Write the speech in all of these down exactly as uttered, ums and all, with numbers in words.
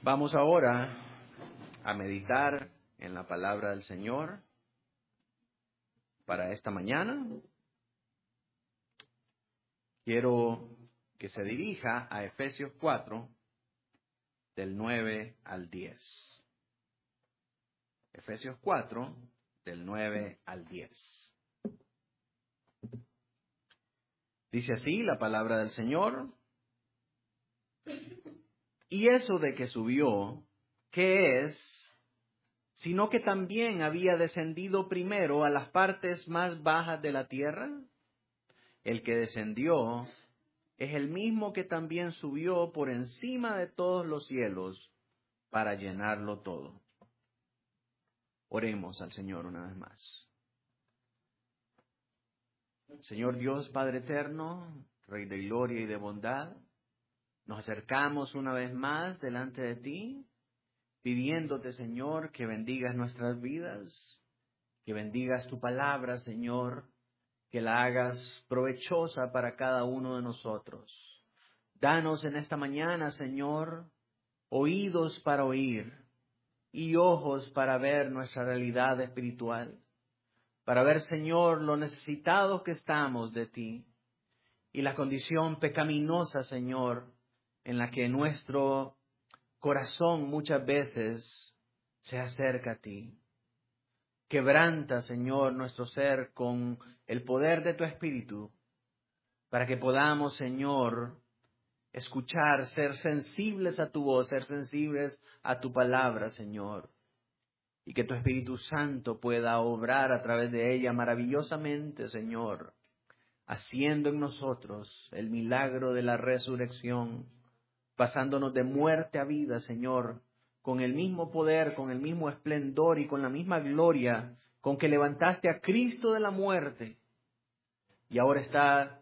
Vamos ahora a meditar en la palabra del Señor para esta mañana. Quiero que se dirija a Efesios cuatro, del nueve al diez. Efesios cuatro, del nueve al diez. Dice así la palabra del Señor. Y eso de que subió, ¿qué es? Sino que también había descendido primero a las partes más bajas de la tierra. El que descendió es el mismo que también subió por encima de todos los cielos para llenarlo todo. Oremos al Señor una vez más. Señor Dios, Padre eterno, Rey de gloria y de bondad, nos acercamos una vez más delante de ti, pidiéndote, Señor, que bendigas nuestras vidas, que bendigas tu palabra, Señor, que la hagas provechosa para cada uno de nosotros. Danos en esta mañana, Señor, oídos para oír y ojos para ver nuestra realidad espiritual, para ver, Señor, lo necesitados que estamos de ti y la condición pecaminosa, Señor, en la que nuestro corazón muchas veces se acerca a ti. Quebranta, Señor, nuestro ser con el poder de tu Espíritu, para que podamos, Señor, escuchar, ser sensibles a tu voz, ser sensibles a tu palabra, Señor, y que tu Espíritu Santo pueda obrar a través de ella maravillosamente, Señor, haciendo en nosotros el milagro de la resurrección, pasándonos de muerte a vida, Señor, con el mismo poder, con el mismo esplendor y con la misma gloria con que levantaste a Cristo de la muerte. Y ahora está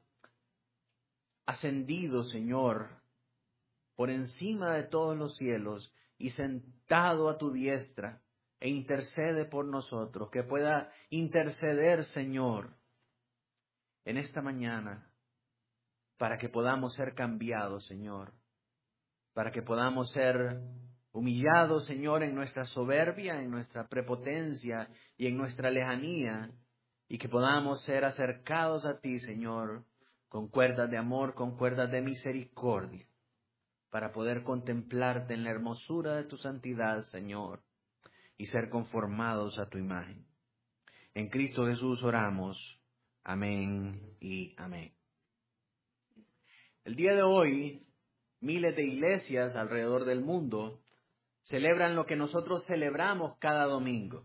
ascendido, Señor, por encima de todos los cielos y sentado a tu diestra e intercede por nosotros. Que pueda interceder, Señor, en esta mañana para que podamos ser cambiados, Señor. Para que podamos ser humillados, Señor, en nuestra soberbia, en nuestra prepotencia y en nuestra lejanía, y que podamos ser acercados a ti, Señor, con cuerdas de amor, con cuerdas de misericordia, para poder contemplarte en la hermosura de tu santidad, Señor, y ser conformados a tu imagen. En Cristo Jesús oramos. Amén y amén. El día de hoy, miles de iglesias alrededor del mundo celebran lo que nosotros celebramos cada domingo: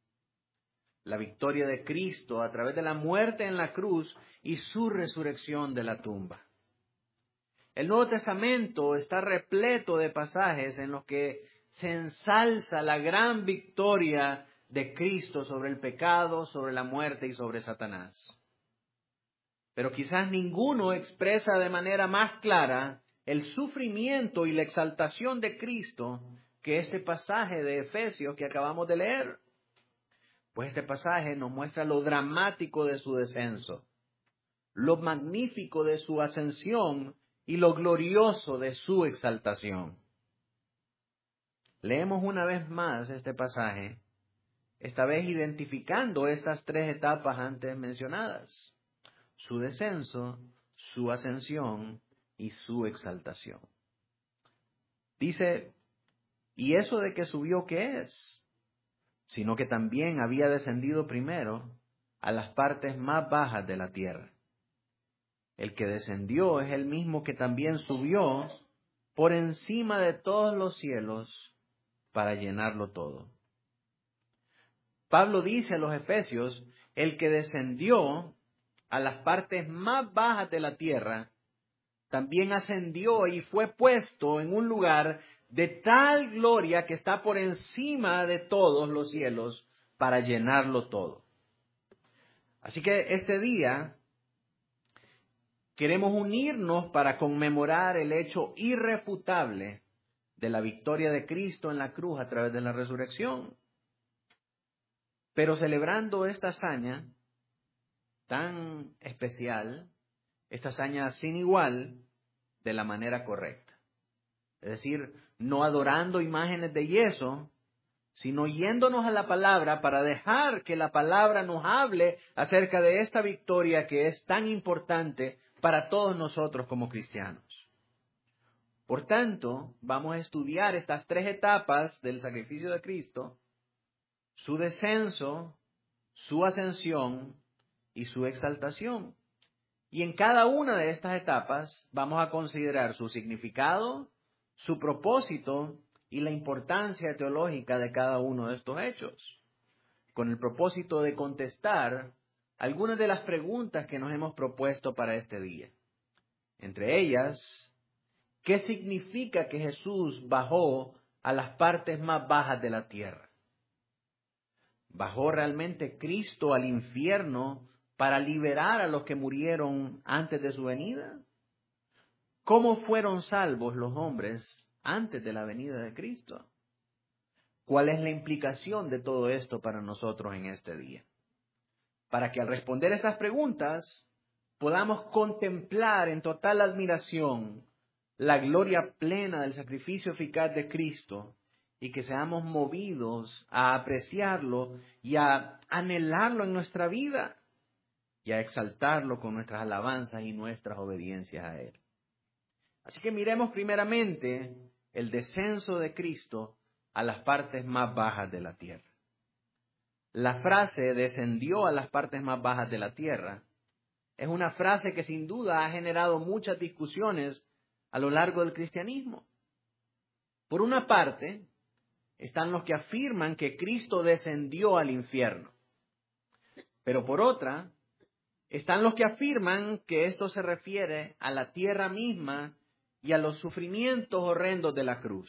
la victoria de Cristo a través de la muerte en la cruz y su resurrección de la tumba. El Nuevo Testamento está repleto de pasajes en los que se ensalza la gran victoria de Cristo sobre el pecado, sobre la muerte y sobre Satanás. Pero quizás ninguno expresa de manera más clara el sufrimiento y la exaltación de Cristo que este pasaje de Efesios que acabamos de leer. Pues este pasaje nos muestra lo dramático de su descenso, lo magnífico de su ascensión y lo glorioso de su exaltación. Leemos una vez más este pasaje, esta vez identificando estas tres etapas antes mencionadas: su descenso, su ascensión y su exaltación. Dice, ¿y eso de que subió qué es? Sino que también había descendido primero a las partes más bajas de la tierra. El que descendió es el mismo que también subió por encima de todos los cielos para llenarlo todo. Pablo dice a los Efesios, el que descendió a las partes más bajas de la tierra, también ascendió y fue puesto en un lugar de tal gloria que está por encima de todos los cielos para llenarlo todo. Así que este día queremos unirnos para conmemorar el hecho irrefutable de la victoria de Cristo en la cruz a través de la resurrección. Pero celebrando esta hazaña tan especial, esta hazaña sin igual, de la manera correcta. Es decir, no adorando imágenes de yeso, sino yéndonos a la palabra para dejar que la palabra nos hable acerca de esta victoria que es tan importante para todos nosotros como cristianos. Por tanto, vamos a estudiar estas tres etapas del sacrificio de Cristo: su descenso, su ascensión y su exaltación. Y en cada una de estas etapas vamos a considerar su significado, su propósito y la importancia teológica de cada uno de estos hechos, con el propósito de contestar algunas de las preguntas que nos hemos propuesto para este día. Entre ellas, ¿qué significa que Jesús bajó a las partes más bajas de la tierra? ¿Bajó realmente Cristo al infierno para liberar a los que murieron antes de su venida? ¿Cómo fueron salvos los hombres antes de la venida de Cristo? ¿Cuál es la implicación de todo esto para nosotros en este día? Para que al responder estas preguntas podamos contemplar en total admiración la gloria plena del sacrificio eficaz de Cristo y que seamos movidos a apreciarlo y a anhelarlo en nuestra vida y a exaltarlo con nuestras alabanzas y nuestras obediencias a Él. Así que miremos primeramente el descenso de Cristo a las partes más bajas de la tierra. La frase descendió a las partes más bajas de la tierra es una frase que sin duda ha generado muchas discusiones a lo largo del cristianismo. Por una parte, están los que afirman que Cristo descendió al infierno. Pero por otra, están los que afirman que esto se refiere a la tierra misma y a los sufrimientos horrendos de la cruz.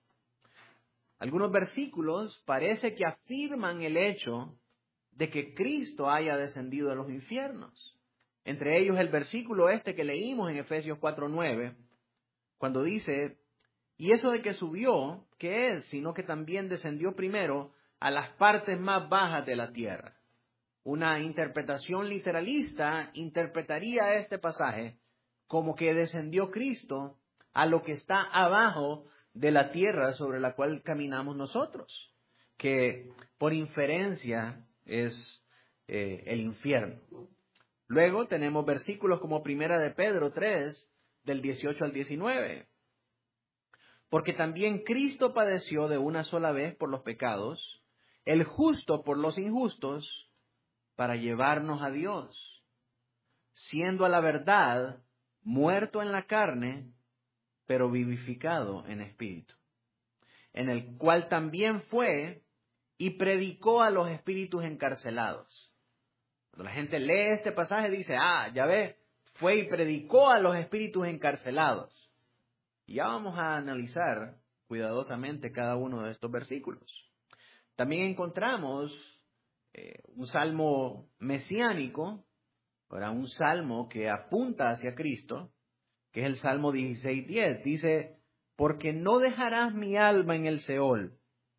Algunos versículos parece que afirman el hecho de que Cristo haya descendido a los infiernos. Entre ellos el versículo este que leímos en Efesios cuatro nueve, cuando dice: y eso de que subió, ¿qué es? Sino que también descendió primero a las partes más bajas de la tierra. Una interpretación literalista interpretaría este pasaje como que descendió Cristo a lo que está abajo de la tierra sobre la cual caminamos nosotros, que por inferencia es eh, el infierno. Luego tenemos versículos como Primera de Pedro tres, del dieciocho al diecinueve. Porque también Cristo padeció de una sola vez por los pecados, el justo por los injustos, para llevarnos a Dios, siendo a la verdad muerto en la carne, pero vivificado en espíritu, en el cual también fue y predicó a los espíritus encarcelados. Cuando la gente lee este pasaje dice: ah, ya ve, fue y predicó a los espíritus encarcelados. Y ya vamos a analizar cuidadosamente cada uno de estos versículos. También encontramos eh, un salmo mesiánico, ¿verdad? Un salmo que apunta hacia Cristo, que es el Salmo dieciséis diez. Dice: porque no dejarás mi alma en el Seol,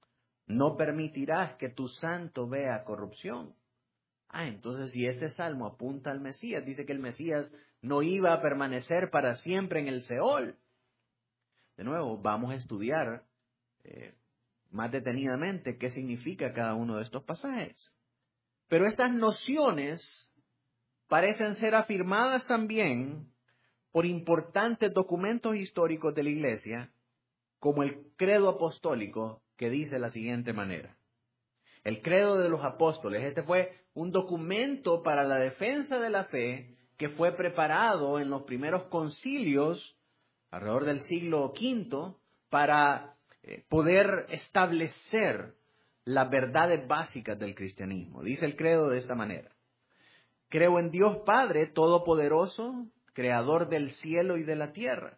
no permitirás que tu santo vea corrupción. Ah, entonces si este salmo apunta al Mesías, dice que el Mesías no iba a permanecer para siempre en el Seol. De nuevo, vamos a estudiar eh, más detenidamente qué significa cada uno de estos pasajes. Pero estas nociones parecen ser afirmadas también por importantes documentos históricos de la Iglesia, como el credo apostólico, que dice de la siguiente manera. El credo de los apóstoles, este fue un documento para la defensa de la fe que fue preparado en los primeros concilios alrededor del siglo quinto para eh, poder establecer las verdades básicas del cristianismo. Dice el credo de esta manera: creo en Dios Padre Todopoderoso, Creador del cielo y de la tierra.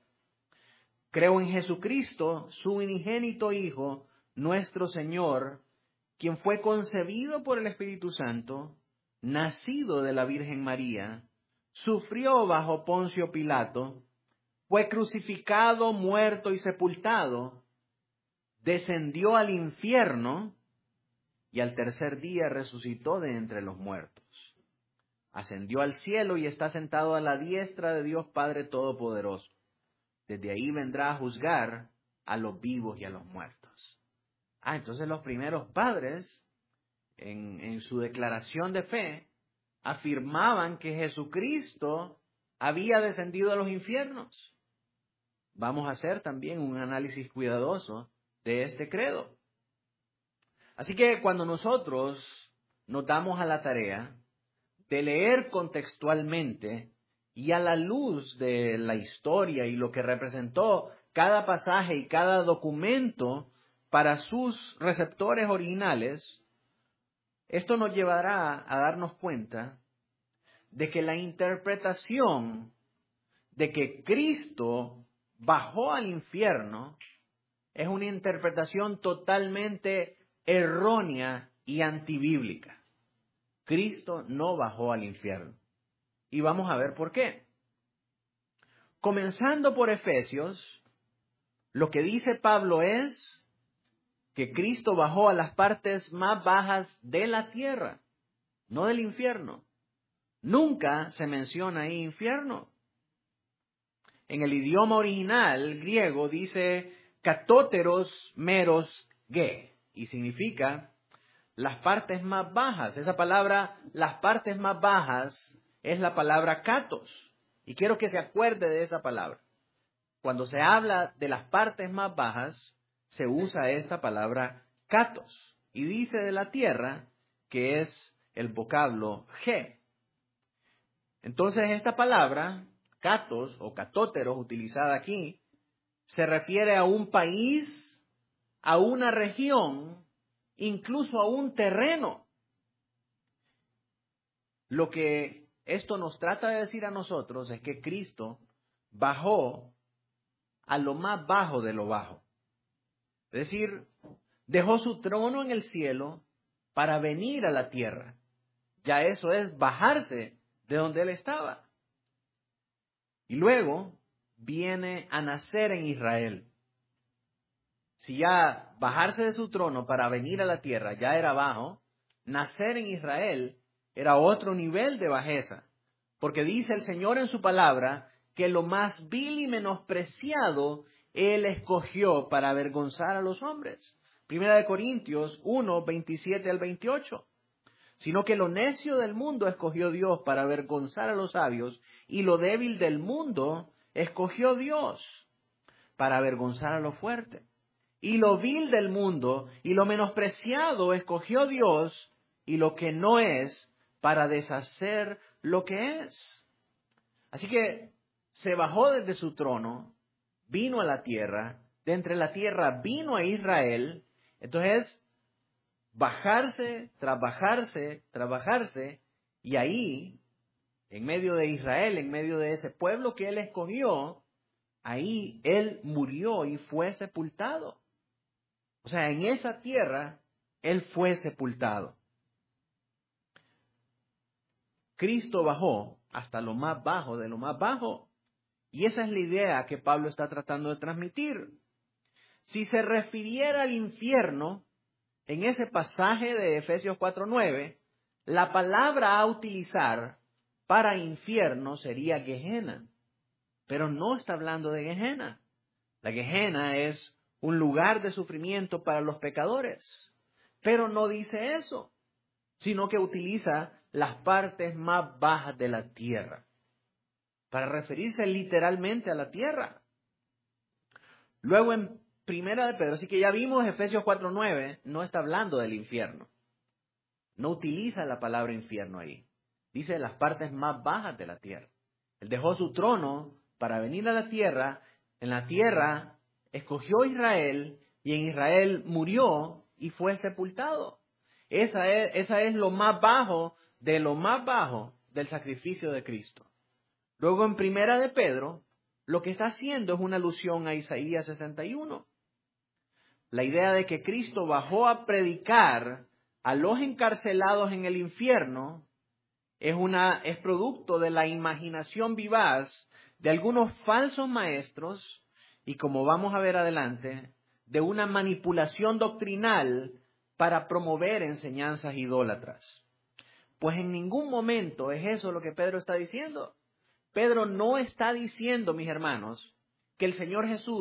Creo en Jesucristo, su unigénito Hijo, nuestro Señor, quien fue concebido por el Espíritu Santo, nacido de la Virgen María, sufrió bajo Poncio Pilato, fue crucificado, muerto y sepultado, descendió al infierno y al tercer día resucitó de entre los muertos. Ascendió al cielo y está sentado a la diestra de Dios Padre Todopoderoso. Desde ahí vendrá a juzgar a los vivos y a los muertos. Ah, entonces los primeros padres, en, en su declaración de fe, afirmaban que Jesucristo había descendido a los infiernos. Vamos a hacer también un análisis cuidadoso de este credo. Así que cuando nosotros nos damos a la tarea de leer contextualmente y a la luz de la historia y lo que representó cada pasaje y cada documento para sus receptores originales, esto nos llevará a darnos cuenta de que la interpretación de que Cristo bajó al infierno es una interpretación totalmente errónea y antibíblica. Cristo no bajó al infierno. Y vamos a ver por qué. Comenzando por Efesios, lo que dice Pablo es que Cristo bajó a las partes más bajas de la tierra, no del infierno. Nunca se menciona ahí infierno. En el idioma original griego dice katóteros meros ge, y significa las partes más bajas. Esa palabra, las partes más bajas, es la palabra katos. Y quiero que se acuerde de esa palabra. Cuando se habla de las partes más bajas, se usa esta palabra katos. Y dice de la tierra que es el vocablo ge. Entonces esta palabra, katos o katóteros, utilizada aquí, se refiere a un país, a una región, incluso a un terreno. Lo que esto nos trata de decir a nosotros es que Cristo bajó a lo más bajo de lo bajo. Es decir, dejó su trono en el cielo para venir a la tierra. Ya eso es bajarse de donde él estaba. Y luego viene a nacer en Israel. Si ya bajarse de su trono para venir a la tierra ya era bajo, nacer en Israel era otro nivel de bajeza. Porque dice el Señor en su palabra que lo más vil y menospreciado Él escogió para avergonzar a los hombres. Primera de Corintios uno, veintisiete al veintiocho. Sino que lo necio del mundo escogió Dios para avergonzar a los sabios, y lo débil del mundo escogió Dios para avergonzar a lo fuerte. Y lo vil del mundo y lo menospreciado escogió Dios, y lo que no es, para deshacer lo que es. Así que se bajó desde su trono, vino a la tierra, de entre la tierra vino a Israel. Entonces, bajarse, tras bajarse, tras bajarse, y ahí, en medio de Israel, en medio de ese pueblo que él escogió, ahí él murió y fue sepultado. O sea, en esa tierra, él fue sepultado. Cristo bajó hasta lo más bajo de lo más bajo. Y esa es la idea que Pablo está tratando de transmitir. Si se refiriera al infierno, en ese pasaje de Efesios cuatro nueve, la palabra a utilizar para infierno sería Gehenna. Pero no está hablando de Gehenna. La Gehenna es un lugar de sufrimiento para los pecadores. Pero no dice eso, sino que utiliza las partes más bajas de la tierra, para referirse literalmente a la tierra. Luego en Primera de Pedro, así que ya vimos Efesios cuatro nueve, no está hablando del infierno. No utiliza la palabra infierno ahí. Dice las partes más bajas de la tierra. Él dejó su trono para venir a la tierra. En la tierra escogió Israel y en Israel murió y fue sepultado. Esa es, esa es lo más bajo de lo más bajo del sacrificio de Cristo. Luego en Primera de Pedro, lo que está haciendo es una alusión a Isaías sesenta y uno. La idea de que Cristo bajó a predicar a los encarcelados en el infierno es, una, es producto de la imaginación vivaz de algunos falsos maestros y, como vamos a ver adelante, de una manipulación doctrinal para promover enseñanzas idólatras. Pues en ningún momento es eso lo que Pedro está diciendo. Pedro no está diciendo, mis hermanos, que el Señor Jesús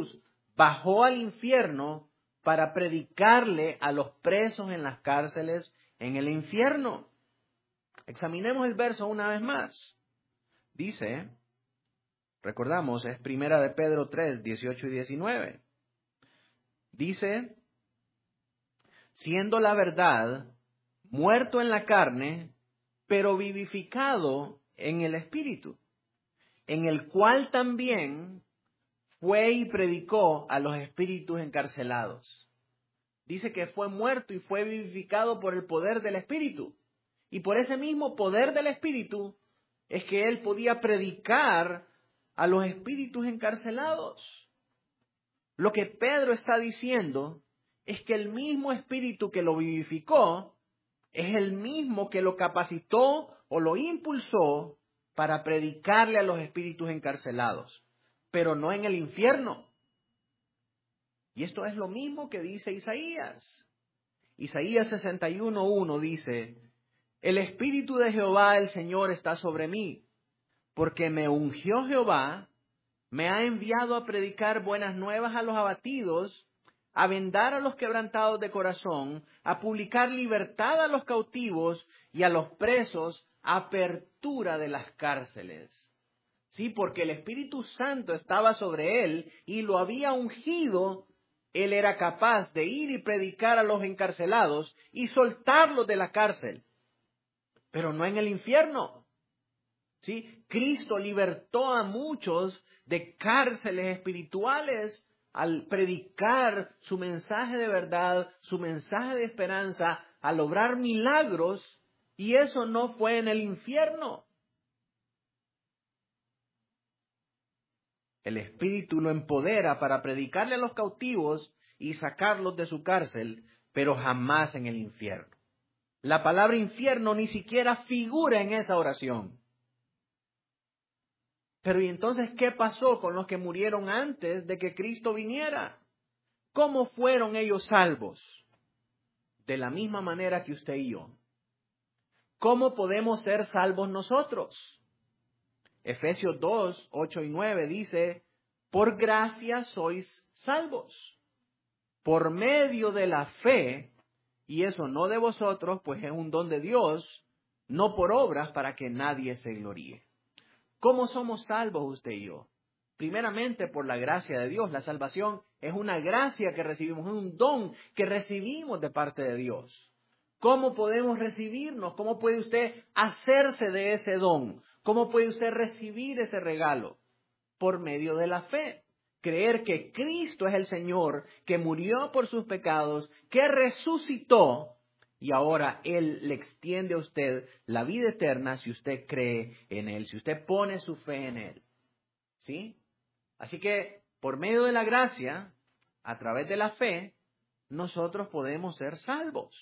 bajó al infierno para predicarle a los presos en las cárceles en el infierno. Examinemos el verso una vez más. Dice, recordamos, es primera de Pedro tres, dieciocho y diecinueve. Dice, siendo la verdad, muerto en la carne, pero vivificado en el Espíritu, en el cual también fue y predicó a los espíritus encarcelados. Dice que fue muerto y fue vivificado por el poder del Espíritu. Y por ese mismo poder del Espíritu es que él podía predicar a los espíritus encarcelados. Lo que Pedro está diciendo es que el mismo Espíritu que lo vivificó es el mismo que lo capacitó o lo impulsó para predicarle a los espíritus encarcelados, pero no en el infierno. Y esto es lo mismo que dice Isaías. Isaías sesenta y uno, uno dice, el Espíritu de Jehová el Señor está sobre mí, porque me ungió Jehová, me ha enviado a predicar buenas nuevas a los abatidos, a vendar a los quebrantados de corazón, a publicar libertad a los cautivos y a los presos, apertura de las cárceles. Sí, porque el Espíritu Santo estaba sobre él y lo había ungido. Él era capaz de ir y predicar a los encarcelados y soltarlos de la cárcel, pero no en el infierno. ¿Sí? Cristo libertó a muchos de cárceles espirituales al predicar su mensaje de verdad, su mensaje de esperanza, al obrar milagros, y eso no fue en el infierno. El Espíritu lo empodera para predicarle a los cautivos y sacarlos de su cárcel, pero jamás en el infierno. La palabra infierno ni siquiera figura en esa oración. Pero ¿y entonces qué pasó con los que murieron antes de que Cristo viniera? ¿Cómo fueron ellos salvos? De la misma manera que usted y yo. ¿Cómo podemos ser salvos nosotros? Efesios dos, ocho y nueve dice, por gracia sois salvos, por medio de la fe, y eso no de vosotros, pues es un don de Dios, no por obras para que nadie se gloríe. ¿Cómo somos salvos usted y yo? Primeramente por la gracia de Dios. La salvación es una gracia que recibimos, es un don que recibimos de parte de Dios. ¿Cómo podemos recibirnos? ¿Cómo puede usted hacerse de ese don? ¿Cómo puede usted recibir ese regalo? Por medio de la fe. Creer que Cristo es el Señor, que murió por sus pecados, que resucitó, y ahora Él le extiende a usted la vida eterna si usted cree en Él, si usted pone su fe en Él. ¿Sí? Así que, por medio de la gracia, a través de la fe, nosotros podemos ser salvos.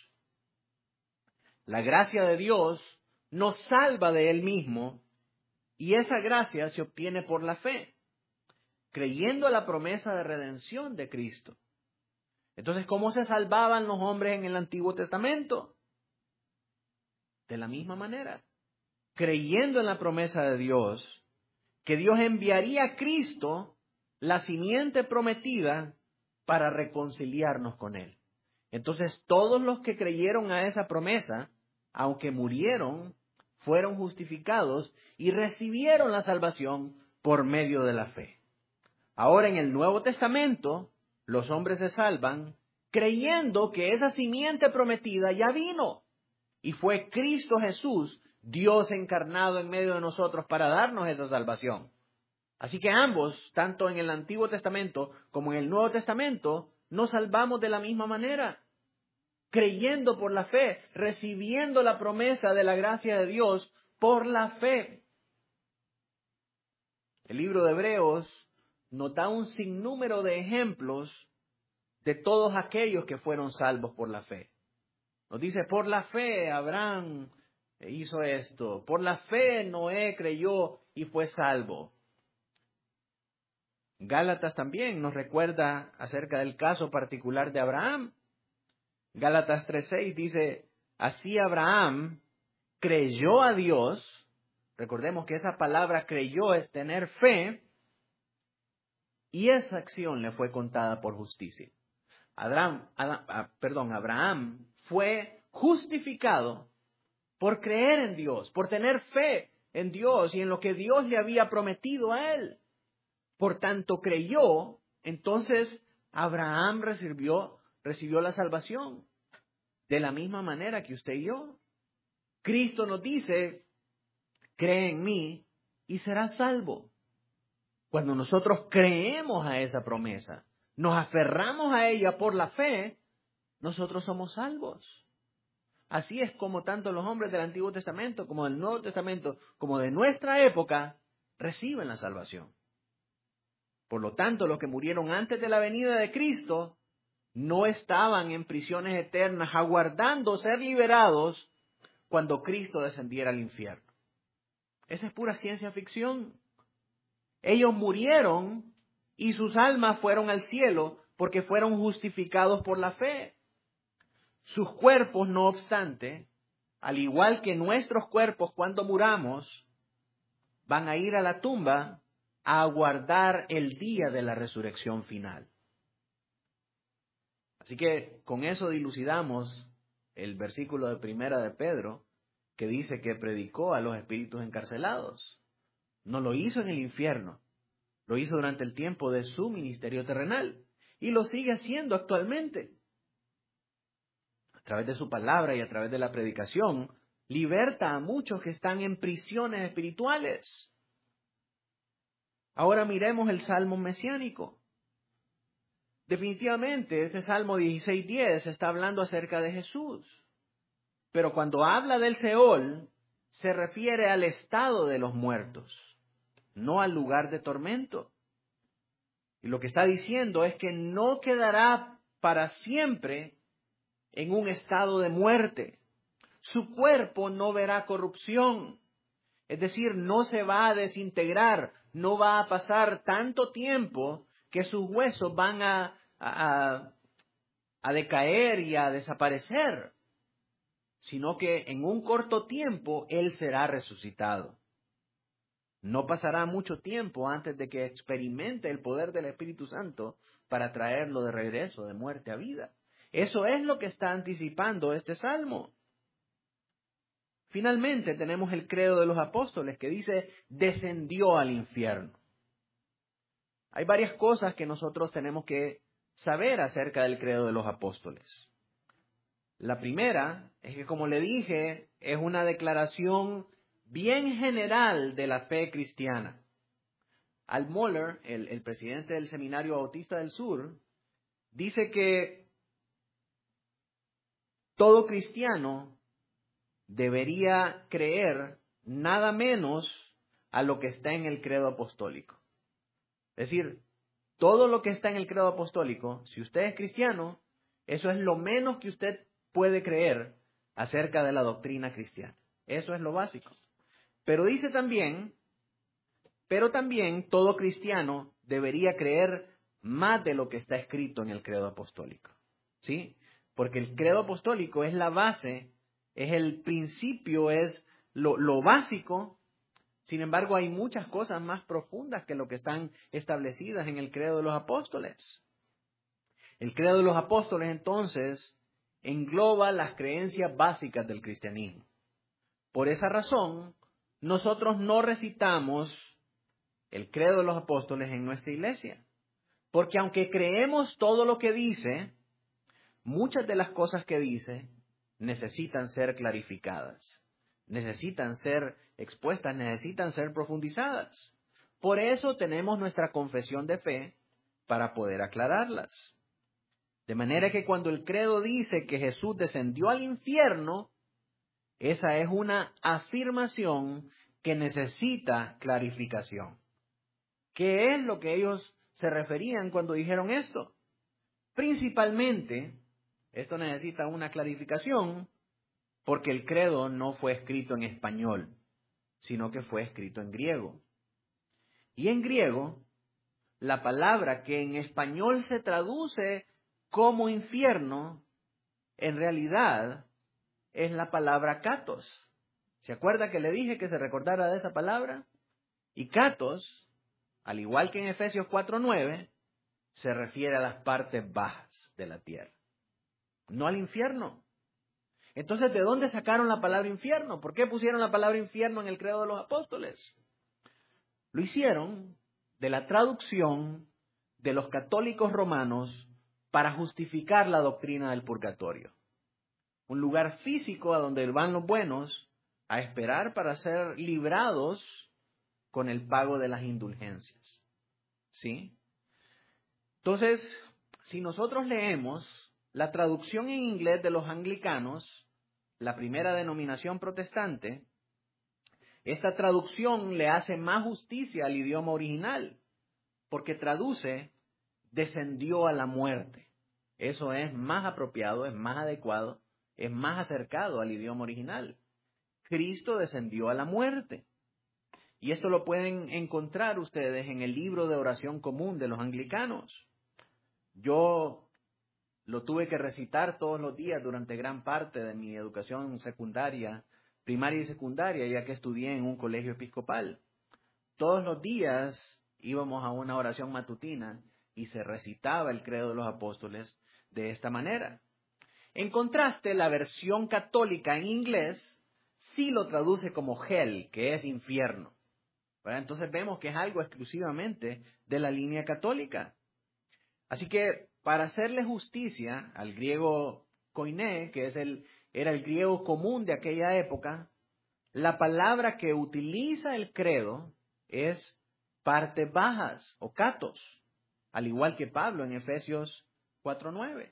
La gracia de Dios nos salva de Él mismo, y esa gracia se obtiene por la fe, creyendo a la promesa de redención de Cristo. Entonces, ¿cómo se salvaban los hombres en el Antiguo Testamento? De la misma manera, creyendo en la promesa de Dios, que Dios enviaría a Cristo, la simiente prometida, para reconciliarnos con Él. Entonces, todos los que creyeron a esa promesa, aunque murieron, fueron justificados y recibieron la salvación por medio de la fe. Ahora, en el Nuevo Testamento, los hombres se salvan creyendo que esa simiente prometida ya vino y fue Cristo Jesús, Dios encarnado en medio de nosotros para darnos esa salvación. Así que ambos, tanto en el Antiguo Testamento como en el Nuevo Testamento, nos salvamos de la misma manera, creyendo por la fe, recibiendo la promesa de la gracia de Dios por la fe. El libro de Hebreos nos da un sinnúmero de ejemplos de todos aquellos que fueron salvos por la fe. Nos dice, por la fe Abraham hizo esto, por la fe Noé creyó y fue salvo. Gálatas también nos recuerda acerca del caso particular de Abraham. Gálatas tres seis dice, así Abraham creyó a Dios. Recordemos que esa palabra creyó es tener fe. y esa acción le fue contada por justicia. Abraham, Adam, ah, perdón, Abraham fue justificado por creer en Dios, por tener fe en Dios y en lo que Dios le había prometido a él. Por tanto, creyó, entonces Abraham recibió, recibió la salvación. De la misma manera que usted y yo. Cristo nos dice, cree en mí y serás salvo. Cuando nosotros creemos a esa promesa, nos aferramos a ella por la fe, nosotros somos salvos. Así es como tanto los hombres del Antiguo Testamento como del Nuevo Testamento, como de nuestra época, reciben la salvación. Por lo tanto, los que murieron antes de la venida de Cristo no estaban en prisiones eternas aguardando ser liberados cuando Cristo descendiera al infierno. Esa es pura ciencia ficción. Ellos murieron y sus almas fueron al cielo porque fueron justificados por la fe. Sus cuerpos, no obstante, al igual que nuestros cuerpos cuando muramos, van a ir a la tumba a aguardar el día de la resurrección final. Así que con eso dilucidamos el versículo de primera de Pedro que dice que predicó a los espíritus encarcelados. No lo hizo en el infierno, lo hizo durante el tiempo de su ministerio terrenal y lo sigue haciendo actualmente. A través de su palabra y a través de la predicación, liberta a muchos que están en prisiones espirituales. Ahora miremos el Salmo mesiánico. Definitivamente, este Salmo dieciséis diez está hablando acerca de Jesús. Pero cuando habla del Seol, se refiere al estado de los muertos, no al lugar de tormento. Y lo que está diciendo es que no quedará para siempre en un estado de muerte. Su cuerpo no verá corrupción. Es decir, no se va a desintegrar, no va a pasar tanto tiempo que sus huesos van a, a, a decaer y a desaparecer, sino que en un corto tiempo Él será resucitado. No pasará mucho tiempo antes de que experimente el poder del Espíritu Santo para traerlo de regreso de muerte a vida. Eso es lo que está anticipando este salmo. Finalmente tenemos el credo de los apóstoles que dice, descendió al infierno. Hay varias cosas que nosotros tenemos que saber acerca del credo de los apóstoles. La primera es que, como le dije, es una declaración bien general de la fe cristiana. Al Mohler, el, el presidente del Seminario Bautista del Sur, dice que todo cristiano debería creer nada menos a lo que está en el credo apostólico. Es decir, todo lo que está en el credo apostólico, si usted es cristiano, eso es lo menos que usted puede creer acerca de la doctrina cristiana. Eso es lo básico. Pero dice también, pero también todo cristiano debería creer más de lo que está escrito en el credo apostólico. ¿Sí? Porque el credo apostólico es la base, es el principio, es lo, lo básico. Sin embargo, hay muchas cosas más profundas que lo que están establecidas en el credo de los apóstoles. El credo de los apóstoles, entonces, engloba las creencias básicas del cristianismo. Por esa razón, nosotros no recitamos el credo de los apóstoles en nuestra iglesia. Porque aunque creemos todo lo que dice, muchas de las cosas que dice necesitan ser clarificadas, necesitan ser expuestas, necesitan ser profundizadas. Por eso tenemos nuestra confesión de fe para poder aclararlas. De manera que cuando el credo dice que Jesús descendió al infierno, esa es una afirmación que necesita clarificación. ¿Qué es lo que ellos se referían cuando dijeron esto? Principalmente, esto necesita una clarificación porque el credo no fue escrito en español, sino que fue escrito en griego. Y en griego, la palabra que en español se traduce como infierno, en realidad es la palabra katos. ¿Se acuerda que le dije que se recordara de esa palabra? Y katos, al igual que en Efesios cuatro nueve, se refiere a las partes bajas de la tierra, no al infierno. Entonces, ¿de dónde sacaron la palabra infierno? ¿Por qué pusieron la palabra infierno en el credo de los apóstoles? Lo hicieron de la traducción de los católicos romanos para justificar la doctrina del purgatorio. Un lugar físico a donde van los buenos a esperar para ser librados con el pago de las indulgencias. ¿Sí? Entonces, si nosotros leemos la traducción en inglés de los anglicanos, la primera denominación protestante, esta traducción le hace más justicia al idioma original, porque traduce descendió a la muerte. Eso es más apropiado, es más adecuado, es más acercado al idioma original. Cristo descendió a la muerte. Y esto lo pueden encontrar ustedes en el libro de oración común de los anglicanos. Yo lo tuve que recitar todos los días durante gran parte de mi educación secundaria, primaria y secundaria, ya que estudié en un colegio episcopal. Todos los días íbamos a una oración matutina y se recitaba el credo de los apóstoles de esta manera. En contraste, la versión católica en inglés sí lo traduce como hell, que es infierno. ¿Verdad? Entonces vemos que es algo exclusivamente de la línea católica. Así que, para hacerle justicia al griego koiné, que es el, era el griego común de aquella época, la palabra que utiliza el credo es partes bajas o katos, al igual que Pablo en Efesios cuatro nueve.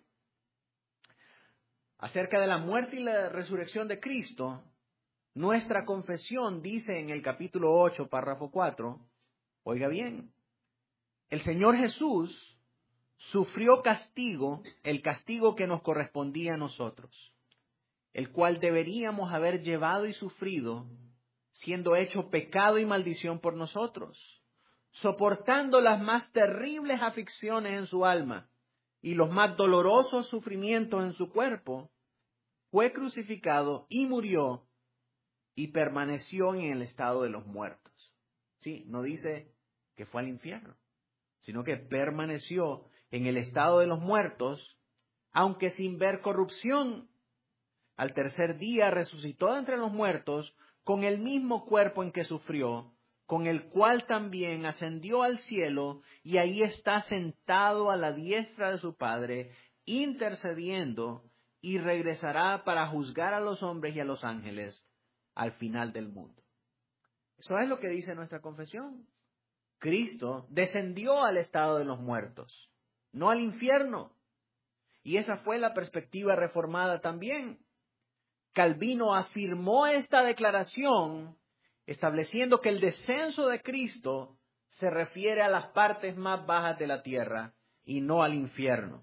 Acerca de la muerte y la resurrección de Cristo, nuestra confesión dice en el capítulo ocho, párrafo cuatro, oiga bien, el Señor Jesús sufrió castigo, el castigo que nos correspondía a nosotros, el cual deberíamos haber llevado y sufrido, siendo hecho pecado y maldición por nosotros, soportando las más terribles aflicciones en su alma y los más dolorosos sufrimientos en su cuerpo, fue crucificado y murió y permaneció en el estado de los muertos. Sí, no dice que fue al infierno, sino que permaneció en el estado de los muertos, aunque sin ver corrupción. Al tercer día resucitó de entre los muertos con el mismo cuerpo en que sufrió, con el cual también ascendió al cielo y ahí está sentado a la diestra de su Padre, intercediendo, y regresará para juzgar a los hombres y a los ángeles al final del mundo. Eso es lo que dice nuestra confesión. Cristo descendió al estado de los muertos, no al infierno. Y esa fue la perspectiva reformada también. Calvino afirmó esta declaración estableciendo que el descenso de Cristo se refiere a las partes más bajas de la tierra y no al infierno.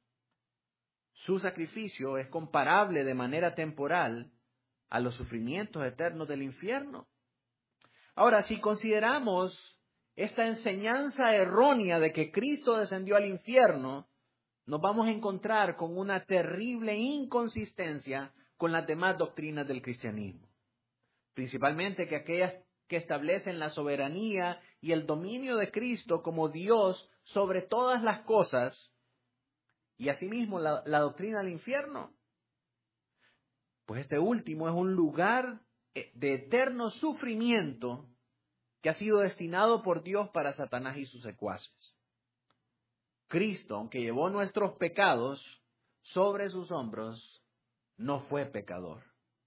Su sacrificio es comparable de manera temporal a los sufrimientos eternos del infierno. Ahora, si consideramos esta enseñanza errónea de que Cristo descendió al infierno, nos vamos a encontrar con una terrible inconsistencia con las demás doctrinas del cristianismo. Principalmente que aquellas que establecen la soberanía y el dominio de Cristo como Dios sobre todas las cosas, y asimismo la, la doctrina del infierno. Pues este último es un lugar de eterno sufrimiento que ha sido destinado por Dios para Satanás y sus secuaces. Cristo, aunque llevó nuestros pecados sobre sus hombros, no fue pecador,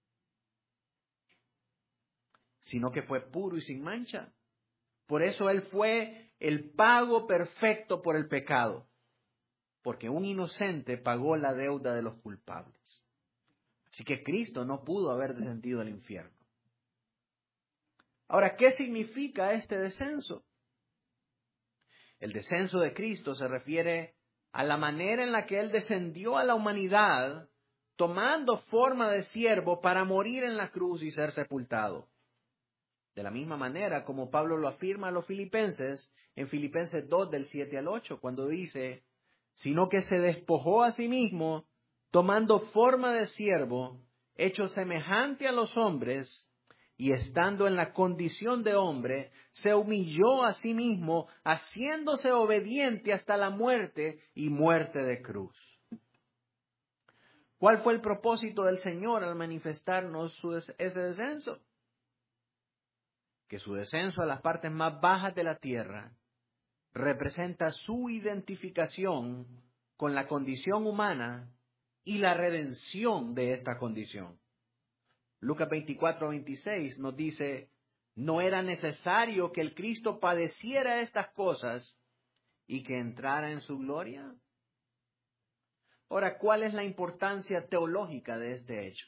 sino que fue puro y sin mancha. Por eso Él fue el pago perfecto por el pecado, porque un inocente pagó la deuda de los culpables. Así que Cristo no pudo haber descendido al infierno. Ahora, ¿qué significa este descenso? El descenso de Cristo se refiere a la manera en la que Él descendió a la humanidad, tomando forma de siervo para morir en la cruz y ser sepultado. De la misma manera como Pablo lo afirma a los filipenses, en Filipenses dos, del siete al ocho, cuando dice, sino que se despojó a sí mismo, tomando forma de siervo, hecho semejante a los hombres, y estando en la condición de hombre, se humilló a sí mismo, haciéndose obediente hasta la muerte y muerte de cruz. ¿Cuál fue el propósito del Señor al manifestarnos su des- ese descenso? Que su descenso a las partes más bajas de la tierra representa su identificación con la condición humana y la redención de esta condición. Lucas veinticuatro, veintiséis nos dice, no era necesario que el Cristo padeciera estas cosas y que entrara en su gloria. Ahora, ¿cuál es la importancia teológica de este hecho?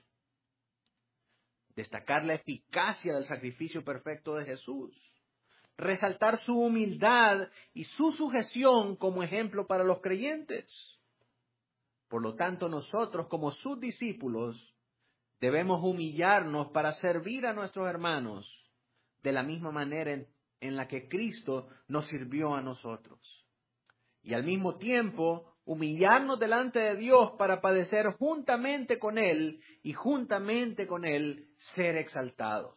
Destacar la eficacia del sacrificio perfecto de Jesús, resaltar su humildad y su sujeción como ejemplo para los creyentes. Por lo tanto, nosotros como sus discípulos debemos humillarnos para servir a nuestros hermanos de la misma manera en, en la que Cristo nos sirvió a nosotros. Y al mismo tiempo, humillarnos delante de Dios para padecer juntamente con Él y juntamente con Él ser exaltados.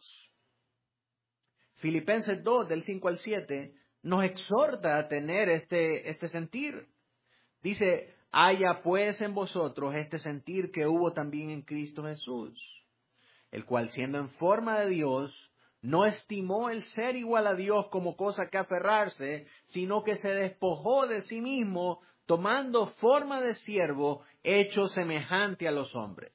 Filipenses dos, del cinco al siete, nos exhorta a tener este, este sentir. Dice, haya pues en vosotros este sentir que hubo también en Cristo Jesús, el cual siendo en forma de Dios, no estimó el ser igual a Dios como cosa que aferrarse, sino que se despojó de sí mismo, tomando forma de siervo, hecho semejante a los hombres.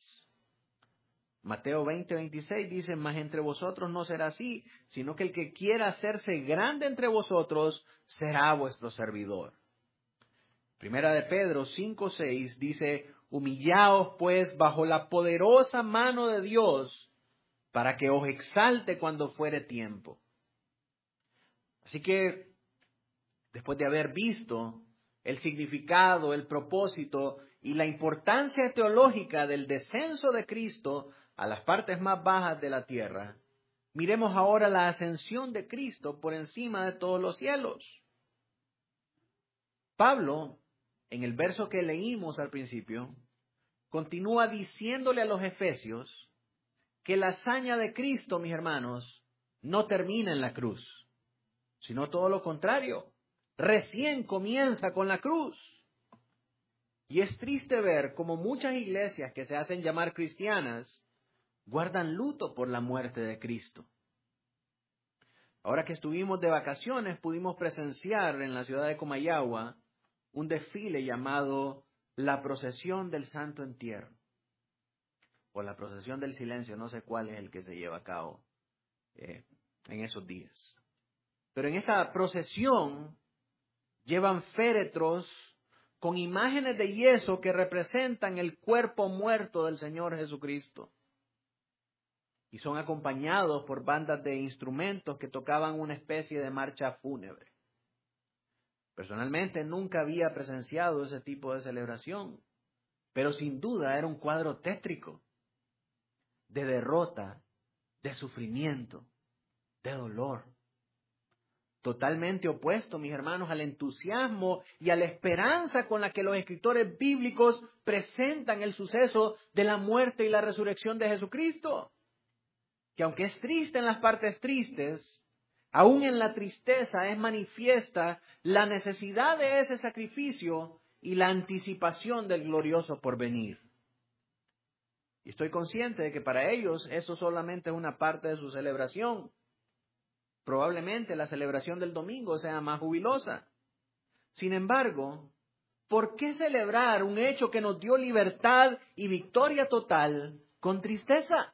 Mateo veinte, veintiséis dice, mas entre vosotros no será así, sino que el que quiera hacerse grande entre vosotros será vuestro servidor. Primera de Pedro cinco, seis dice, humillaos pues bajo la poderosa mano de Dios, para que os exalte cuando fuere tiempo. Así que, después de haber visto el significado, el propósito y la importancia teológica del descenso de Cristo a las partes más bajas de la tierra, miremos ahora la ascensión de Cristo por encima de todos los cielos. Pablo, en el verso que leímos al principio, continúa diciéndole a los efesios que la hazaña de Cristo, mis hermanos, no termina en la cruz, sino todo lo contrario, recién comienza con la cruz. Y es triste ver cómo muchas iglesias que se hacen llamar cristianas guardan luto por la muerte de Cristo. Ahora que estuvimos de vacaciones, pudimos presenciar en la ciudad de Comayagua un desfile llamado la Procesión del Santo Entierro, o la Procesión del Silencio, no sé cuál es el que se lleva a cabo eh, en esos días. Pero en esta procesión llevan féretros con imágenes de yeso que representan el cuerpo muerto del Señor Jesucristo. Y son acompañados por bandas de instrumentos que tocaban una especie de marcha fúnebre. Personalmente nunca había presenciado ese tipo de celebración, pero sin duda era un cuadro tétrico, de derrota, de sufrimiento, de dolor. Totalmente opuesto, mis hermanos, al entusiasmo y a la esperanza con la que los escritores bíblicos presentan el suceso de la muerte y la resurrección de Jesucristo. Que aunque es triste en las partes tristes, aún en la tristeza es manifiesta la necesidad de ese sacrificio y la anticipación del glorioso porvenir. Y estoy consciente de que para ellos eso solamente es una parte de su celebración. Probablemente la celebración del domingo sea más jubilosa. Sin embargo, ¿por qué celebrar un hecho que nos dio libertad y victoria total con tristeza?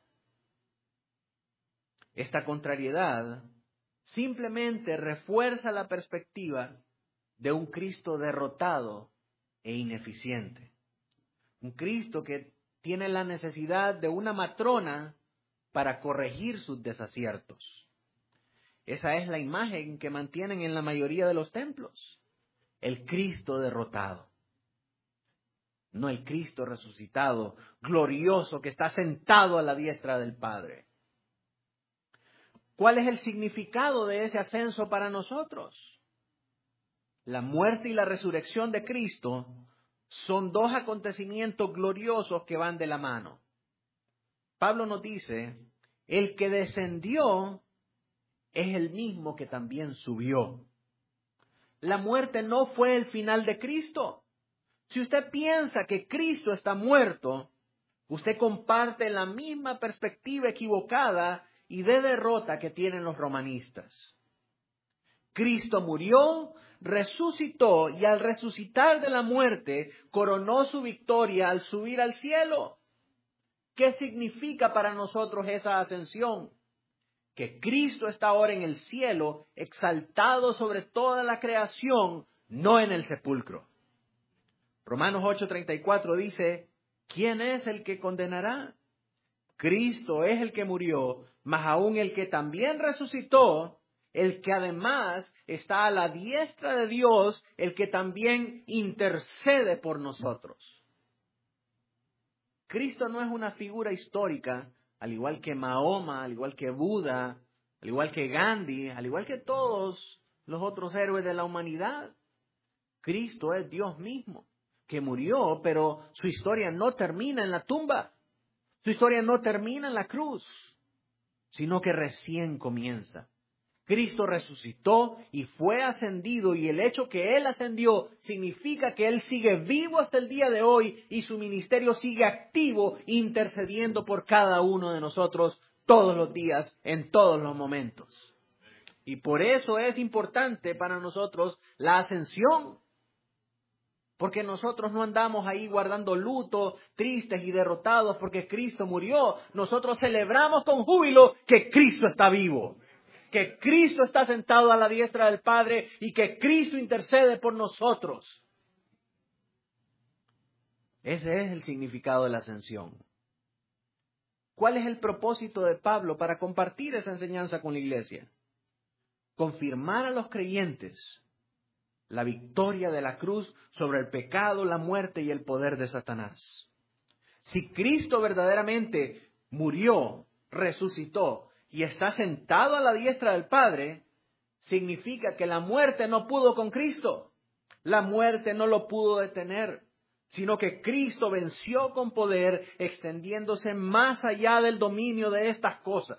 Esta contrariedad simplemente refuerza la perspectiva de un Cristo derrotado e ineficiente. Un Cristo que tiene la necesidad de una matrona para corregir sus desaciertos. Esa es la imagen que mantienen en la mayoría de los templos. El Cristo derrotado. No el Cristo resucitado, glorioso, que está sentado a la diestra del Padre. ¿Cuál es el significado de ese ascenso para nosotros? La muerte y la resurrección de Cristo son dos acontecimientos gloriosos que van de la mano. Pablo nos dice el que descendió es el mismo que también subió. La muerte no fue el final de Cristo. Si usted piensa que Cristo está muerto, usted comparte la misma perspectiva equivocada y de derrota que tienen los romanistas. Cristo murió, resucitó y al resucitar de la muerte coronó su victoria al subir al cielo. ¿Qué significa para nosotros esa ascensión? Que Cristo está ahora en el cielo, exaltado sobre toda la creación, no en el sepulcro. Romanos ocho treinta y cuatro dice, ¿quién es el que condenará? Cristo es el que murió, mas aún el que también resucitó, el que además está a la diestra de Dios, el que también intercede por nosotros. Cristo no es una figura histórica, al igual que Mahoma, al igual que Buda, al igual que Gandhi, al igual que todos los otros héroes de la humanidad. Cristo es Dios mismo, que murió, pero su historia no termina en la tumba. Su historia no termina en la cruz, sino que recién comienza. Cristo resucitó y fue ascendido, y el hecho que Él ascendió significa que Él sigue vivo hasta el día de hoy y su ministerio sigue activo, intercediendo por cada uno de nosotros todos los días, en todos los momentos. Y por eso es importante para nosotros la ascensión, porque nosotros no andamos ahí guardando luto, tristes y derrotados porque Cristo murió. Nosotros celebramos con júbilo que Cristo está vivo, que Cristo está sentado a la diestra del Padre y que Cristo intercede por nosotros. Ese es el significado de la ascensión. ¿Cuál es el propósito de Pablo para compartir esa enseñanza con la iglesia? Confirmar a los creyentes la victoria de la cruz sobre el pecado, la muerte y el poder de Satanás. Si Cristo verdaderamente murió, resucitó y está sentado a la diestra del Padre, significa que la muerte no pudo con Cristo. La muerte no lo pudo detener, sino que Cristo venció con poder, extendiéndose más allá del dominio de estas cosas.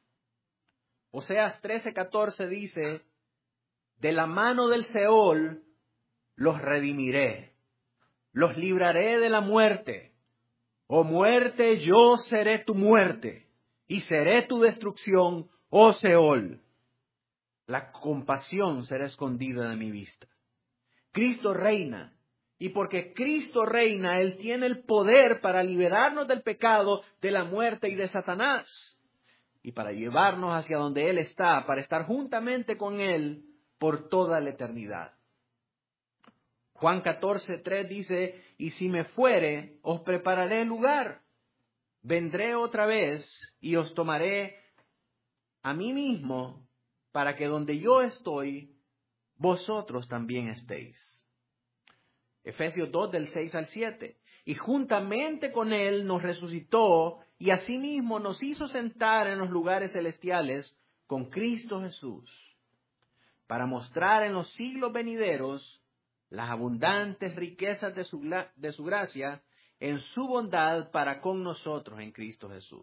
Oseas trece catorce dice, de la mano del Seol los redimiré, los libraré de la muerte. Oh muerte, yo seré tu muerte, y seré tu destrucción, oh Seol. La compasión será escondida de mi vista. Cristo reina, y porque Cristo reina, Él tiene el poder para liberarnos del pecado, de la muerte y de Satanás, y para llevarnos hacia donde Él está, para estar juntamente con Él por toda la eternidad. Juan catorce tres dice, y si me fuere, os prepararé lugar. Vendré otra vez y os tomaré a mí mismo, para que donde yo estoy, vosotros también estéis. Efesios dos del seis al siete. Y juntamente con Él nos resucitó y asimismo nos hizo sentar en los lugares celestiales con Cristo Jesús, para mostrar en los siglos venideros las abundantes riquezas de su, de su gracia en su bondad para con nosotros en Cristo Jesús.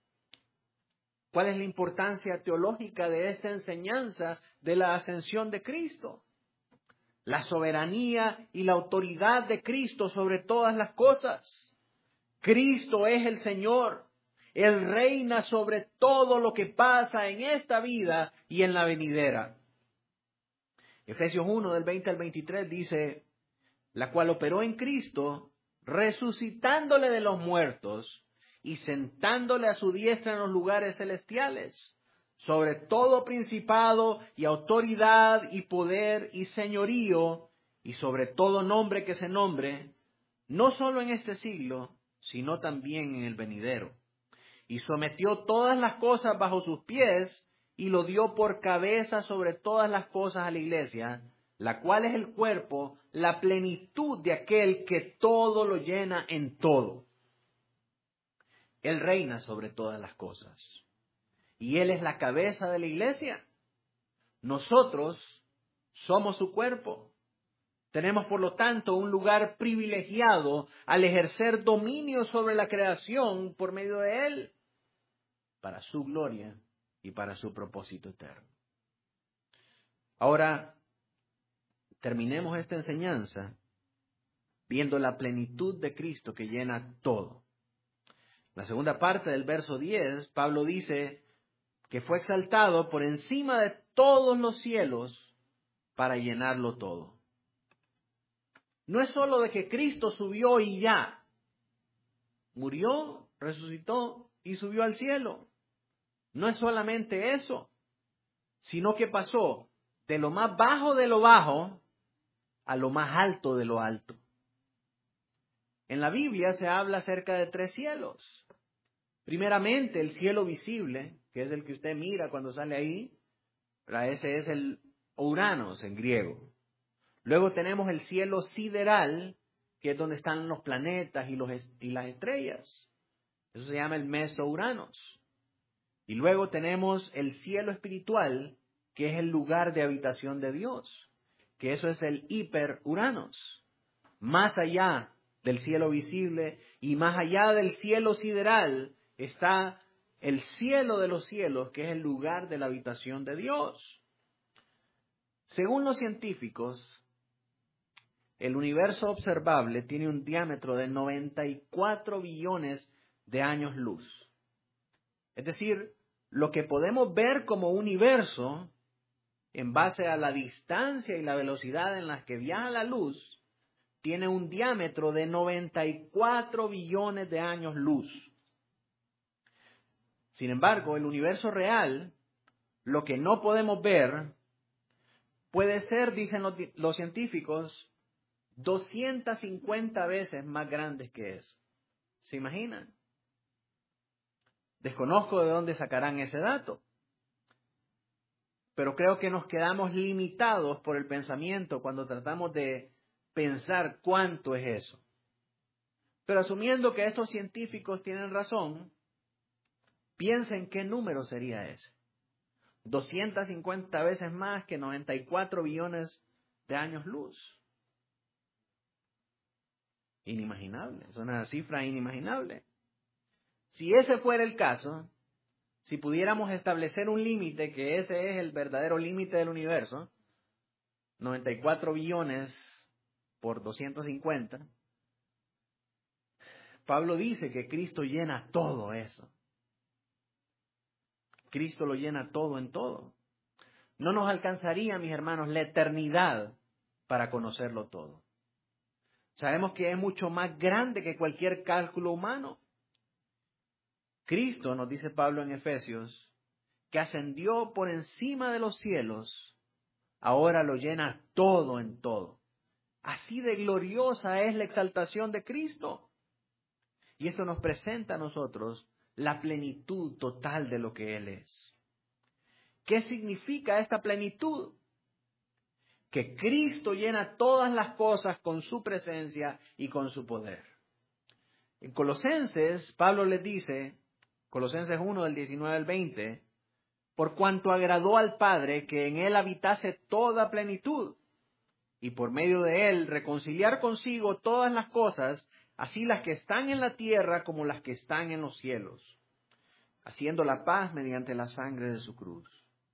¿Cuál es la importancia teológica de esta enseñanza de la ascensión de Cristo? La soberanía y la autoridad de Cristo sobre todas las cosas. Cristo es el Señor. Él reina sobre todo lo que pasa en esta vida y en la venidera. Efesios uno del veinte al veintitrés dice, la cual operó en Cristo, resucitándole de los muertos y sentándole a su diestra en los lugares celestiales, sobre todo principado y autoridad y poder y señorío, y sobre todo nombre que se nombre, no solo en este siglo, sino también en el venidero. Y sometió todas las cosas bajo sus pies, y lo dio por cabeza sobre todas las cosas a la iglesia, la cual es el cuerpo, la plenitud de aquel que todo lo llena en todo. Él reina sobre todas las cosas. Y Él es la cabeza de la iglesia. Nosotros somos su cuerpo. Tenemos, por lo tanto, un lugar privilegiado al ejercer dominio sobre la creación por medio de Él. para su gloria y para su propósito eterno. Ahora, terminemos esta enseñanza viendo la plenitud de Cristo que llena todo. La segunda parte del verso diez, Pablo dice que fue exaltado por encima de todos los cielos para llenarlo todo. No es solo de que Cristo subió y ya. Murió, resucitó y subió al cielo. No es solamente eso, sino que pasó de lo más bajo de lo bajo a lo más alto de lo alto. En la Biblia se habla acerca de tres cielos. Primeramente, el cielo visible, que es el que usted mira cuando sale ahí, ¿verdad? Ese es el Uranos en griego. Luego tenemos el cielo sideral, que es donde están los planetas y, los, y las estrellas. Eso se llama el Meso-Uranos. Y luego tenemos el cielo espiritual, que es el lugar de habitación de Dios, que eso es el Hiper-Uranos. Más allá del cielo visible y más allá del cielo sideral está el cielo de los cielos, que es el lugar de la habitación de Dios. Según los científicos, el universo observable tiene un diámetro de noventa y cuatro billones de años luz. Es decir, lo que podemos ver como universo, en base a la distancia y la velocidad en las que viaja la luz, tiene un diámetro de noventa y cuatro billones de años luz. Sin embargo, el universo real, lo que no podemos ver, puede ser, dicen los, los científicos, doscientas cincuenta veces más grande que eso. ¿Se imaginan? Desconozco de dónde sacarán ese dato, pero creo que nos quedamos limitados por el pensamiento cuando tratamos de pensar cuánto es eso. Pero asumiendo que estos científicos tienen razón, piensen qué número sería ese. doscientas cincuenta veces más que noventa y cuatro billones de años luz. Inimaginable, es una cifra inimaginable. Si ese fuera el caso, si pudiéramos establecer un límite, que ese es el verdadero límite del universo, noventa y cuatro billones por doscientos cincuenta, Pablo dice que Cristo llena todo eso. Cristo lo llena todo en todo. No nos alcanzaría, mis hermanos, la eternidad para conocerlo todo. Sabemos que es mucho más grande que cualquier cálculo humano. Cristo, nos dice Pablo en Efesios, que ascendió por encima de los cielos, ahora lo llena todo en todo. Así de gloriosa es la exaltación de Cristo. Y esto nos presenta a nosotros la plenitud total de lo que Él es. ¿Qué significa esta plenitud? Que Cristo llena todas las cosas con su presencia y con su poder. En Colosenses, Pablo les dice, Colosenses uno, del diecinueve al veinte, por cuanto agradó al Padre que en Él habitase toda plenitud, y por medio de Él reconciliar consigo todas las cosas, así las que están en la tierra como las que están en los cielos, haciendo la paz mediante la sangre de su cruz.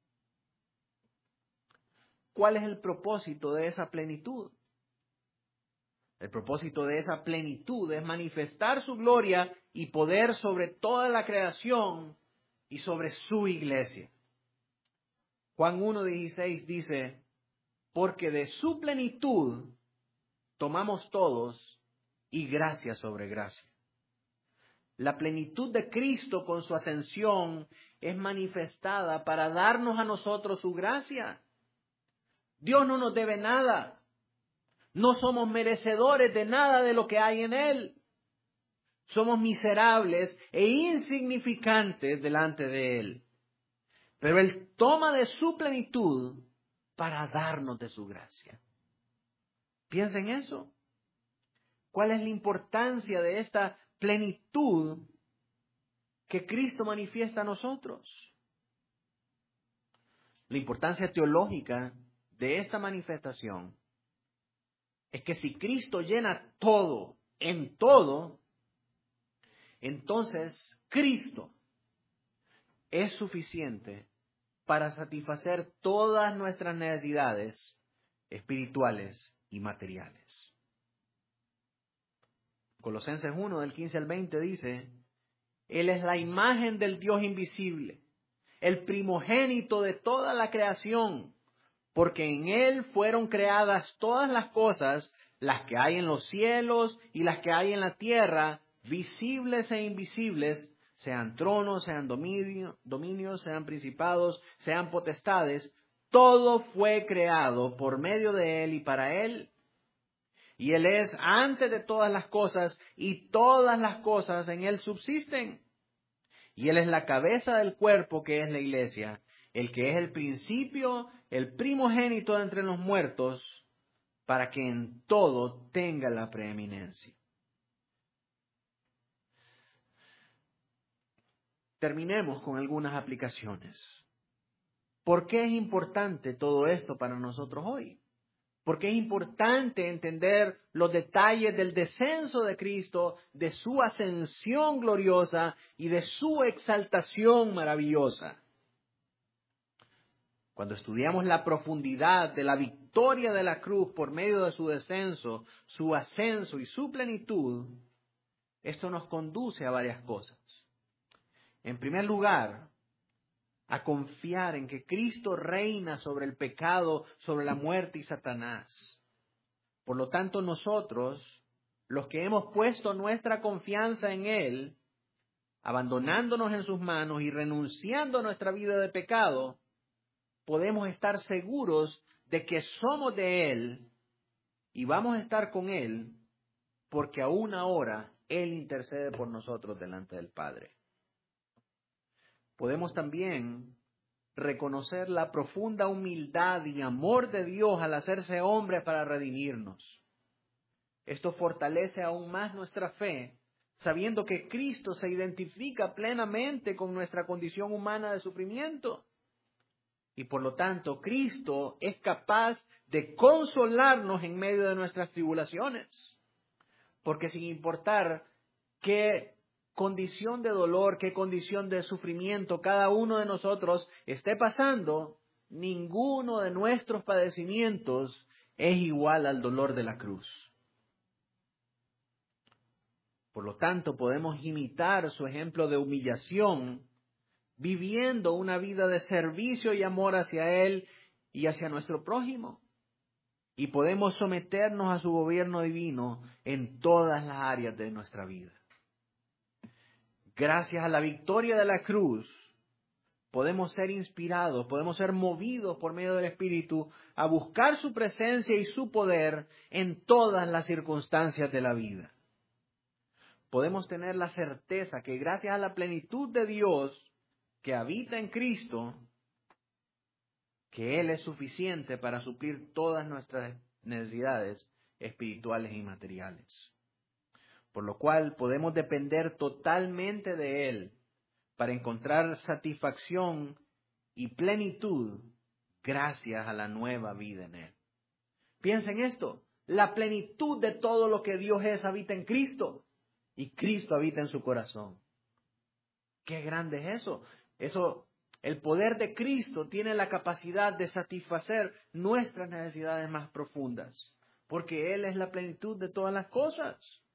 ¿Cuál es el propósito de esa plenitud? El propósito de esa plenitud es manifestar su gloria y poder sobre toda la creación y sobre su iglesia. Juan uno dieciséis dice, porque de su plenitud tomamos todos y gracia sobre gracia. La plenitud de Cristo con su ascensión es manifestada para darnos a nosotros su gracia. Dios no nos debe nada. No somos merecedores de nada de lo que hay en Él. Somos miserables e insignificantes delante de Él. Pero Él toma de su plenitud para darnos de su gracia. Piensen en eso. ¿Cuál es la importancia de esta plenitud que Cristo manifiesta a nosotros? La importancia teológica de esta manifestación es que si Cristo llena todo en todo, entonces Cristo, es suficiente para satisfacer todas nuestras necesidades espirituales y materiales. Colosenses uno, del quince al veinte dice, Él es la imagen del Dios invisible, el primogénito de toda la creación, porque en Él fueron creadas todas las cosas, las que hay en los cielos y las que hay en la tierra, visibles e invisibles, sean tronos, sean dominio, dominios, sean principados, sean potestades, todo fue creado por medio de Él y para Él. Y Él es antes de todas las cosas, y todas las cosas en Él subsisten. Y Él es la cabeza del cuerpo que es la iglesia, el que es el principio, el primogénito de entre los muertos, para que en todo tenga la preeminencia. Terminemos con algunas aplicaciones. ¿Por qué es importante todo esto para nosotros hoy? Porque es importante entender los detalles del descenso de Cristo, de su ascensión gloriosa y de su exaltación maravillosa. Cuando estudiamos la profundidad de la victoria de la cruz por medio de su descenso, su ascenso y su plenitud, esto nos conduce a varias cosas. En primer lugar, a confiar en que Cristo reina sobre el pecado, sobre la muerte y Satanás. Por lo tanto, nosotros, los que hemos puesto nuestra confianza en Él, abandonándonos en sus manos y renunciando a nuestra vida de pecado, podemos estar seguros de que somos de Él y vamos a estar con Él, porque aún ahora Él intercede por nosotros delante del Padre. Podemos también reconocer la profunda humildad y amor de Dios al hacerse hombre para redimirnos. Esto fortalece aún más nuestra fe, sabiendo que Cristo se identifica plenamente con nuestra condición humana de sufrimiento. Y por lo tanto, Cristo es capaz de consolarnos en medio de nuestras tribulaciones. Porque sin importar qué condición de dolor, qué condición de sufrimiento cada uno de nosotros esté pasando, ninguno de nuestros padecimientos es igual al dolor de la cruz. Por lo tanto, podemos imitar su ejemplo de humillación, viviendo una vida de servicio y amor hacia Él y hacia nuestro prójimo. Y podemos someternos a su gobierno divino en todas las áreas de nuestra vida. Gracias a la victoria de la cruz, podemos ser inspirados, podemos ser movidos por medio del Espíritu a buscar su presencia y su poder en todas las circunstancias de la vida. Podemos tener la certeza que gracias a la plenitud de Dios que habita en Cristo, que Él es suficiente para suplir todas nuestras necesidades espirituales y materiales. Por lo cual podemos depender totalmente de Él para encontrar satisfacción y plenitud gracias a la nueva vida en Él. Piensen esto, la plenitud de todo lo que Dios es habita en Cristo y Cristo habita en su corazón. ¡Qué grande es eso! Eso, el poder de Cristo tiene la capacidad de satisfacer nuestras necesidades más profundas, porque Él es la plenitud de todas las cosas.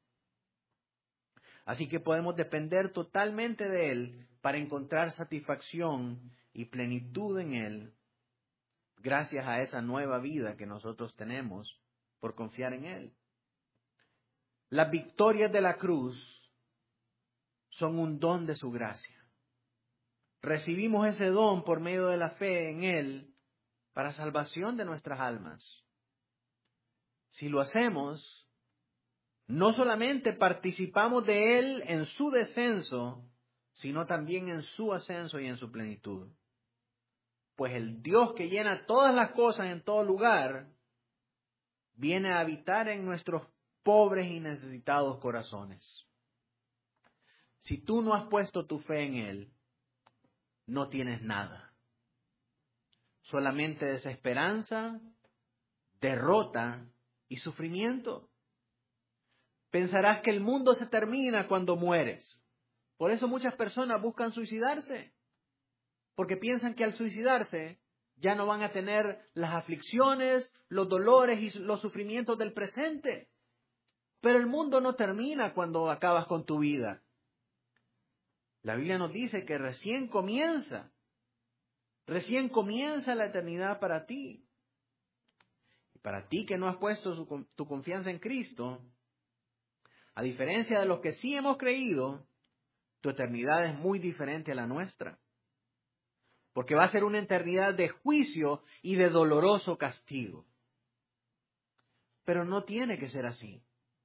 Así que podemos depender totalmente de Él para encontrar satisfacción y plenitud en Él, gracias a esa nueva vida que nosotros tenemos por confiar en Él. Las victorias de la cruz son un don de su gracia. Recibimos ese don por medio de la fe en Él para salvación de nuestras almas. Si lo hacemos, no solamente participamos de Él en su descenso, sino también en su ascenso y en su plenitud. Pues el Dios que llena todas las cosas en todo lugar, viene a habitar en nuestros pobres y necesitados corazones. Si tú no has puesto tu fe en Él, no tienes nada. Solamente desesperanza, derrota y sufrimiento. Pensarás que el mundo se termina cuando mueres. Por eso muchas personas buscan suicidarse. porque piensan que al suicidarse ya no van a tener las aflicciones, los dolores y los sufrimientos del presente. Pero el mundo no termina cuando acabas con tu vida. La Biblia nos dice que recién comienza, recién comienza la eternidad para ti. Y para ti que no has puesto su, tu confianza en Cristo, a diferencia de los que sí hemos creído, tu eternidad es muy diferente a la nuestra. Porque va a ser una eternidad de juicio y de doloroso castigo. Pero no tiene que ser así.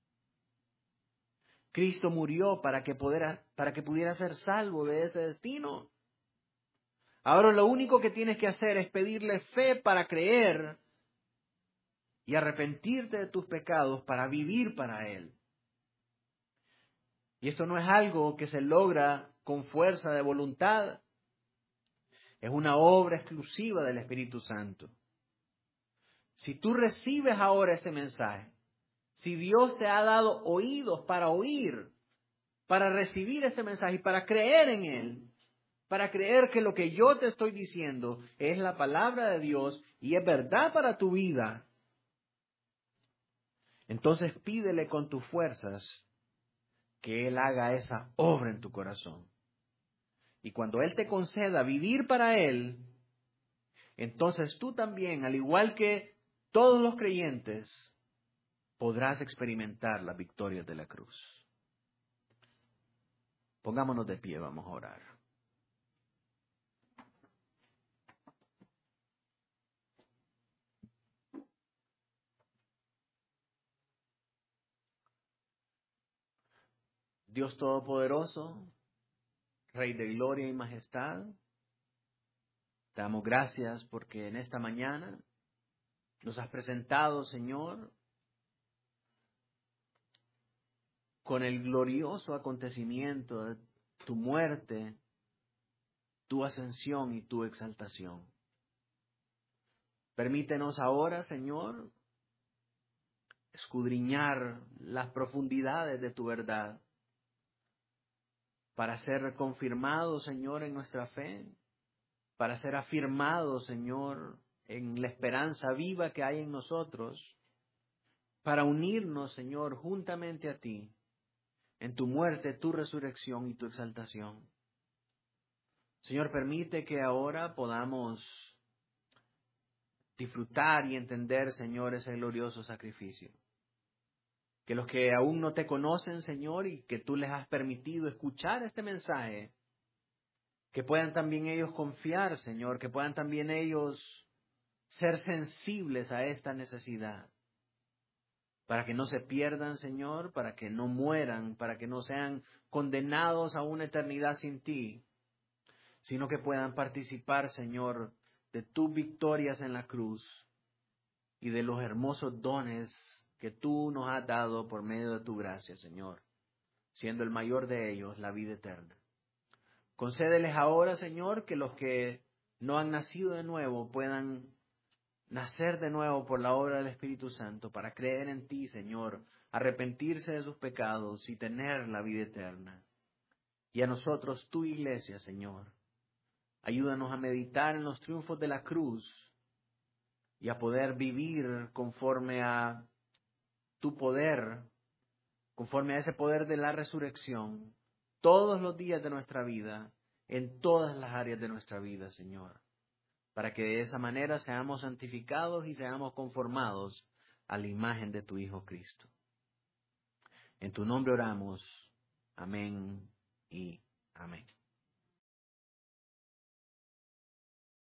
Cristo murió para que, pudiera, para que pudiera ser salvo de ese destino. Ahora lo único que tienes que hacer es pedirle fe para creer y arrepentirte de tus pecados para vivir para Él. Y esto no es algo que se logra con fuerza de voluntad. Es una obra exclusiva del Espíritu Santo. Si tú recibes ahora este mensaje, si Dios te ha dado oídos para oír, para recibir este mensaje y para creer en Él, para creer que lo que yo te estoy diciendo es la palabra de Dios y es verdad para tu vida, entonces pídele con tus fuerzas que Él haga esa obra en tu corazón. Y cuando Él te conceda vivir para Él, entonces tú también, al igual que todos los creyentes, podrás experimentar las victorias de la cruz. Pongámonos de pie, vamos a orar. Dios Todopoderoso, Rey de gloria y majestad, te damos gracias porque en esta mañana nos has presentado, Señor, con el glorioso acontecimiento de tu muerte, tu ascensión y tu exaltación. Permítenos ahora, Señor, escudriñar las profundidades de tu verdad para ser confirmados, Señor, en nuestra fe, para ser afirmados, Señor, en la esperanza viva que hay en nosotros, para unirnos, Señor, juntamente a ti, en tu muerte, tu resurrección y tu exaltación. Señor, permite que ahora podamos disfrutar y entender, Señor, ese glorioso sacrificio. Que los que aún no te conocen, Señor, y que tú les has permitido escuchar este mensaje, que puedan también ellos confiar, Señor, que puedan también ellos ser sensibles a esta necesidad, para que no se pierdan, Señor, para que no mueran, para que no sean condenados a una eternidad sin ti, sino que puedan participar, Señor, de tus victorias en la cruz y de los hermosos dones que tú nos has dado por medio de tu gracia, Señor, siendo el mayor de ellos la vida eterna. Concédeles ahora, Señor, que los que no han nacido de nuevo puedan nacer de nuevo por la obra del Espíritu Santo para creer en ti, Señor, arrepentirse de sus pecados y tener la vida eterna. Y a nosotros, tu iglesia, Señor, ayúdanos a meditar en los triunfos de la cruz y a poder vivir conforme a tu poder, conforme a ese poder de la resurrección, todos los días de nuestra vida, en todas las áreas de nuestra vida, Señor, para que de esa manera seamos santificados y seamos conformados a la imagen de tu Hijo Cristo. En tu nombre oramos. Amén y amén.